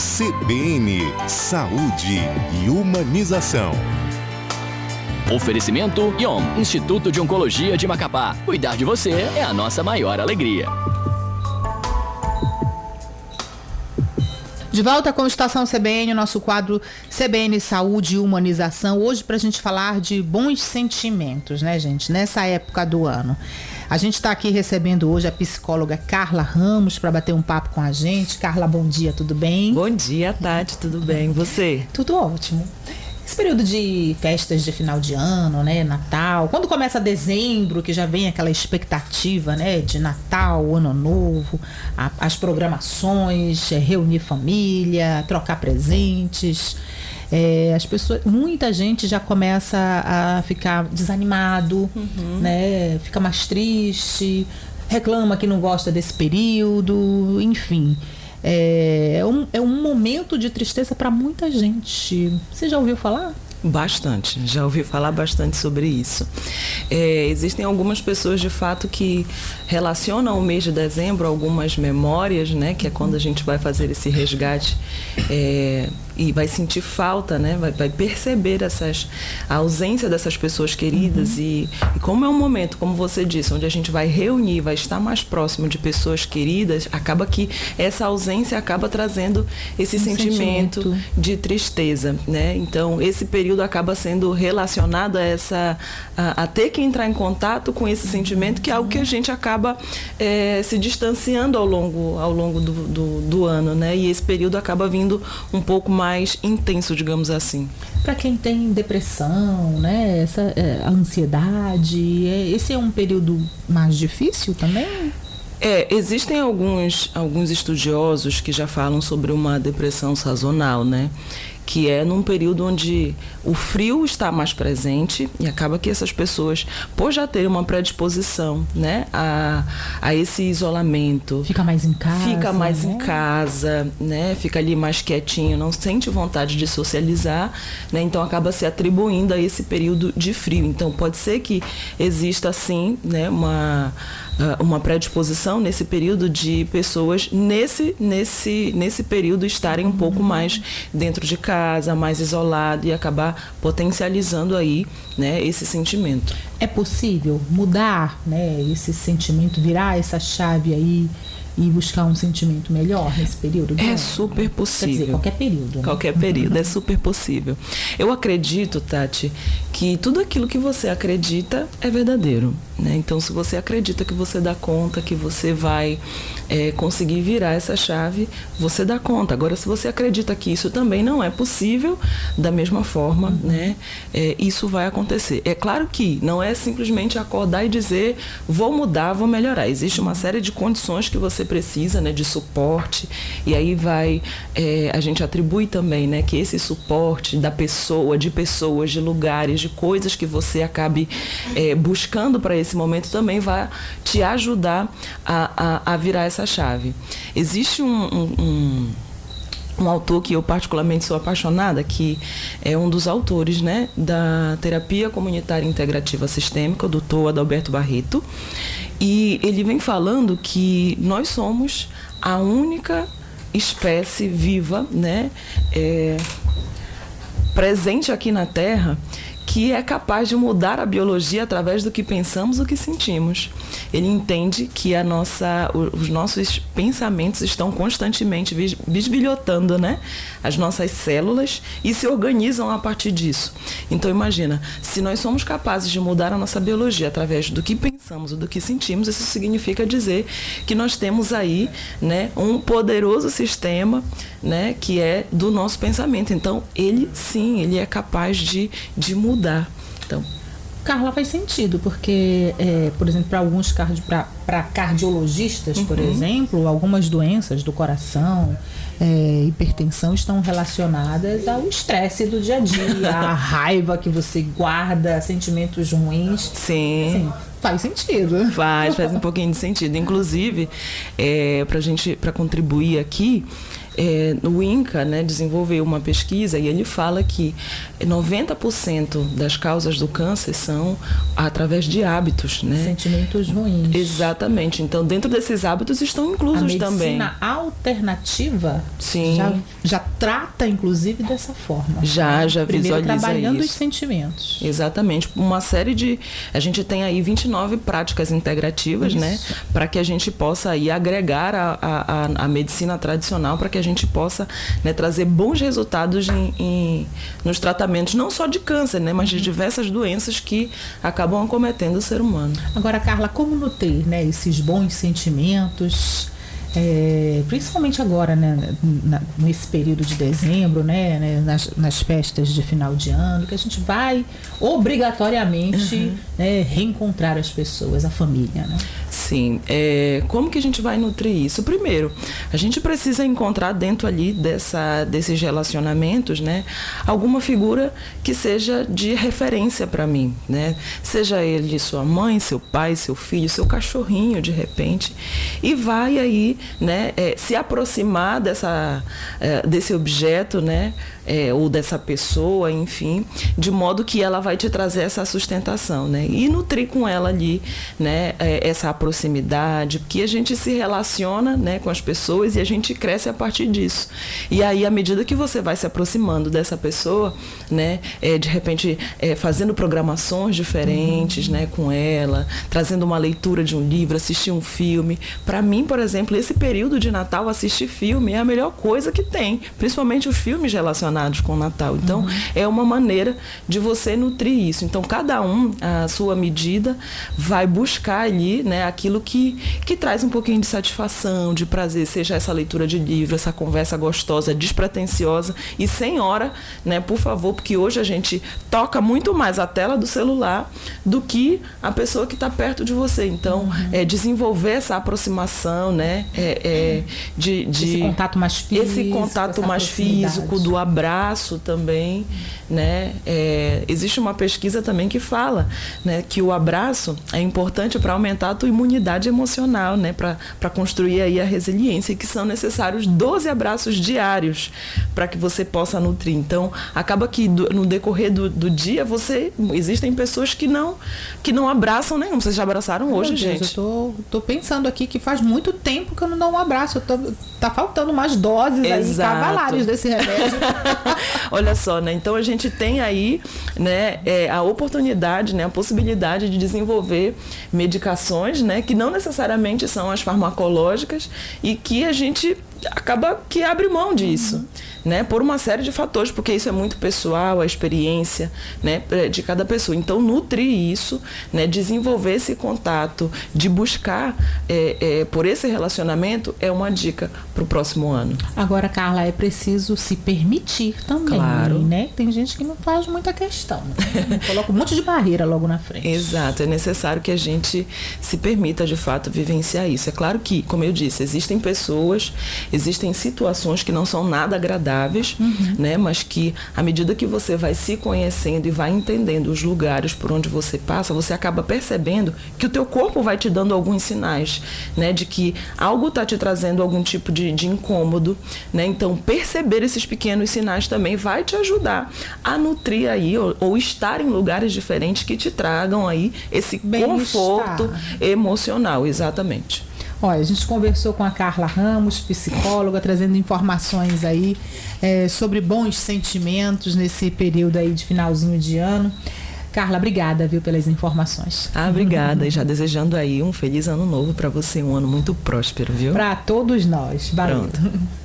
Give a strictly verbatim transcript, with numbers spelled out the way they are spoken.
C B N, Saúde e Humanização. Oferecimento I O M, Instituto de Oncologia de Macapá. Cuidar de você é a nossa maior alegria. De volta com a Estação C B N, o nosso quadro C B N Saúde e Humanização. Hoje para a gente falar de bons sentimentos, né, gente? Nessa época do ano. A gente está aqui recebendo hoje a psicóloga Carla Ramos para bater um papo com a gente. Carla, bom dia, tudo bem? Bom dia, Tati, tudo bem? E você? Tudo ótimo. Esse período de festas de final de ano, né, Natal, quando começa dezembro, que já vem aquela expectativa, né, de Natal, Ano Novo, a, as programações, é, reunir família, trocar presentes, é, as pessoas, muita gente já começa a ficar desanimado, uhum. né, fica mais triste, reclama que não gosta desse período, enfim. É um, é um momento de tristeza para muita gente. Você já ouviu falar? Bastante, já ouvi falar bastante sobre isso. É, existem algumas pessoas de fato que relacionam o mês de dezembro a algumas memórias, né? Que é quando a gente vai fazer esse resgate é, e vai sentir falta, né? Vai, vai perceber essas, a ausência dessas pessoas queridas. Uhum. e, e como é um momento, como você disse, onde a gente vai reunir, vai estar mais próximo de pessoas queridas, acaba que essa ausência acaba trazendo esse um sentimento, sentimento de tristeza, né? Então, esse período acaba sendo relacionado a essa a, a ter que entrar em contato com esse sentimento, que é algo que a gente acaba é, se distanciando ao longo, ao longo do, do, do ano, né? E esse período acaba vindo um pouco mais intenso, digamos assim. Para quem tem depressão, né? Essa é, a ansiedade, é, esse é um período mais difícil também? É, existem alguns, alguns estudiosos que já falam sobre uma depressão sazonal, né? Que é num período onde o frio está mais presente e acaba que essas pessoas, por já terem uma predisposição, né, a, a esse isolamento, fica mais em casa, fica mais né? em casa, né, fica ali mais quietinho, não sente vontade de socializar, né, então acaba se atribuindo a esse período de frio. Então pode ser que exista sim, né, uma uma predisposição nesse período de pessoas nesse, nesse, nesse período estarem um pouco mais dentro de casa, mais isolado e acabar potencializando aí, né, esse sentimento. É possível mudar, né, esse sentimento, virar essa chave aí e buscar um sentimento melhor nesse período? É super possível. Quer dizer, qualquer período. Né? Qualquer período, é super possível. Eu acredito, Tati, que tudo aquilo que você acredita é verdadeiro, né? Então, se você acredita que você dá conta, que você vai é, conseguir virar essa chave, você dá conta. Agora, se você acredita que isso também não é possível, da mesma forma, uhum. né, é, isso vai acontecer. É claro que não é simplesmente acordar e dizer, vou mudar, vou melhorar. Existe uma série de condições que você precisa, né, de suporte, e aí vai, é, a gente atribui também, né, que esse suporte da pessoa, de pessoas, de lugares, de coisas que você acabe é, buscando para esse momento também vai te ajudar a, a, a virar essa chave. Existe um, um, um um autor que eu particularmente sou apaixonada, que é um dos autores, né, da terapia comunitária integrativa sistêmica, o doutor Adalberto Barreto, e ele vem falando que nós somos a única espécie viva, né, é, presente aqui na Terra, que é capaz de mudar a biologia através do que pensamos, o que sentimos. Ele entende que a nossa, os nossos pensamentos estão constantemente bisbilhotando, né, as nossas células e se organizam a partir disso. Então imagina, se nós somos capazes de mudar a nossa biologia através do que pensamos, do que sentimos, isso significa dizer que nós temos aí, né, um poderoso sistema, né, que é do nosso pensamento. Então ele sim, ele é capaz de, de mudar. Então, Carla, faz sentido, porque, é, por exemplo, para alguns cardi- para cardiologistas, uhum. por exemplo, algumas doenças do coração, é, hipertensão, estão relacionadas ao estresse do dia a dia, à raiva que você guarda, sentimentos ruins. Sim. Sim. Faz sentido. Faz, faz um pouquinho de sentido. Inclusive, é, para gente, para contribuir aqui, é, o INCA, né, desenvolveu uma pesquisa e ele fala que noventa por cento das causas do câncer são através de hábitos, né? Sentimentos ruins. Exatamente. Então, dentro desses hábitos estão inclusos também. A medicina alternativa Sim. Já, já trata, inclusive, dessa forma. Já, já Primeiro visualiza trabalhando isso. os sentimentos. Exatamente. Uma série de... A gente tem aí vinte e nove práticas integrativas, isso, né? Para que a gente possa aí agregar a, a, a medicina tradicional, para que a gente possa, né, trazer bons resultados em, em, nos tratamentos, não só de câncer, né? Mas de diversas doenças que acabam acometendo o ser humano. Agora, Carla, como nutrir, né, esses bons sentimentos... É, principalmente agora, né, na, nesse período de dezembro, né, né nas, nas festas de final de ano, que a gente vai obrigatoriamente, uhum, né, reencontrar as pessoas, a família, né? Sim. É, como que a gente vai nutrir isso? Primeiro, a gente precisa encontrar dentro ali dessa, desses relacionamentos, né, alguma figura que seja de referência para mim, né? Seja ele sua mãe, seu pai, seu filho, seu cachorrinho, de repente, e vai aí, né, é, se aproximar dessa, é, desse objeto, né, é, ou dessa pessoa, enfim, de modo que ela vai te trazer essa sustentação, né, e nutrir com ela ali, né, é, essa proximidade, porque a gente se relaciona, né, com as pessoas e a gente cresce a partir disso. E aí, à medida que você vai se aproximando dessa pessoa, né, é, de repente é, fazendo programações diferentes, uhum, né, com ela, trazendo uma leitura de um livro, assistir um filme. Para mim, por exemplo, esse período de Natal, assistir filme é a melhor coisa que tem, principalmente os filmes relacionados com o Natal. Então, uhum, é uma maneira de você nutrir isso. Então, cada um, à sua medida, vai buscar ali, né, aquilo que, que traz um pouquinho de satisfação, de prazer, seja essa leitura de livro, essa conversa gostosa, despretensiosa e sem hora, né, por favor, porque hoje a gente toca muito mais a tela do celular do que a pessoa que está perto de você. Então, uhum, é desenvolver essa aproximação, né, é, é, de, de esse contato mais físico, esse contato mais físico, do abraço também, né? É, existe uma pesquisa também que fala, né, que o abraço é importante para aumentar a tua imunidade emocional, né, para para construir aí a resiliência, e que são necessários doze abraços diários para que você possa nutrir. Então, acaba que do, no decorrer do, do dia, você existem pessoas que não que não abraçam nenhum. Vocês já abraçaram hoje, Deus, gente? Eu tô, tô pensando aqui que faz muito tempo que eu não dou um abraço. Eu tô, tá faltando umas doses aí, cavalares desse remédio. Olha só, né? Então a gente tem aí, né, é, a oportunidade, né, a possibilidade de desenvolver medicações, né, que não necessariamente são as farmacológicas e que a gente acaba que abre mão disso, uhum, né, por uma série de fatores, porque isso é muito pessoal, a experiência, né, de cada pessoa. Então, nutrir isso, né, desenvolver esse contato, de buscar é, é, por esse relacionamento, é uma dica para o próximo ano. Agora, Carla, é preciso se permitir também, claro, né? Tem gente que não faz muita questão, né? Coloca um monte de barreira logo na frente. Exato, é necessário que a gente se permita, de fato, vivenciar isso. É claro que, como eu disse, existem pessoas, existem situações que não são nada agradáveis, uhum, né? Mas que, à medida que você vai se conhecendo e vai entendendo os lugares por onde você passa, você acaba percebendo que o teu corpo vai te dando alguns sinais, né? De que algo está te trazendo algum tipo de, de incômodo, né? Então, perceber esses pequenos sinais também vai te ajudar a nutrir aí, ou, ou estar em lugares diferentes que te tragam aí esse conforto emocional, exatamente. Olha, a gente conversou com a Carla Ramos, psicóloga, trazendo informações aí é, sobre bons sentimentos nesse período aí de finalzinho de ano. Carla, obrigada, viu, pelas informações. Ah, obrigada. E já desejando aí um feliz ano novo para você, um ano muito próspero, viu? Para todos nós. Valeu. Pronto.